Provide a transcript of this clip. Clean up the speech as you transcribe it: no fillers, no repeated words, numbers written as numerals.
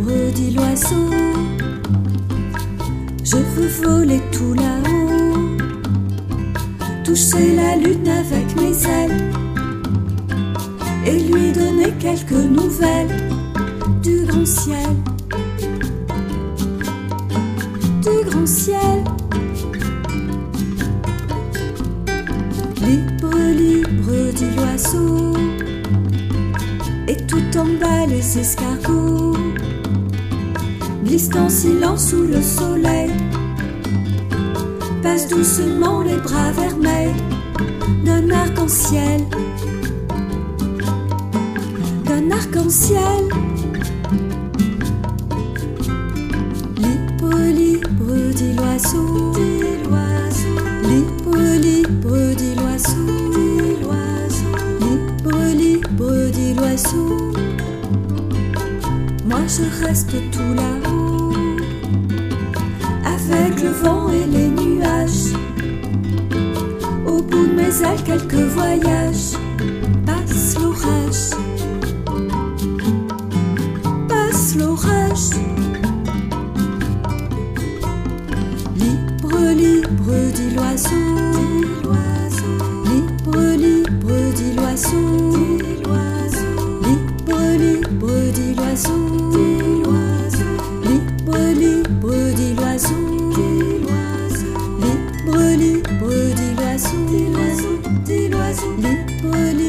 libre, dit l'oiseau. Je veux voler tout là-haut, toucher la lune avec mes ailes et lui donner quelques nouvelles du grand ciel, du grand ciel. Libre, libre, dit l'oiseau, et tout en bas les escargots glissent en silence sous le soleil, passent doucement les bras vermeils d'un arc-en-ciel, d'un arc-en-ciel. Libre, libre, dit l'oiseau, libre, libre, dit l'oiseau, libre, libre, dit l'oiseau. Moi je reste tout là-haut, avec le vent et les nuages. Au bout de mes ailes quelques voyages, passe l'orage, passe l'orage. Libre, libre, dit l'oiseau, libre, libre, dit l'oiseau, libre, libre, dit l'oiseau, libre, libre, dit l'oiseau, libre, libre, dit l'oiseau, libre, libre.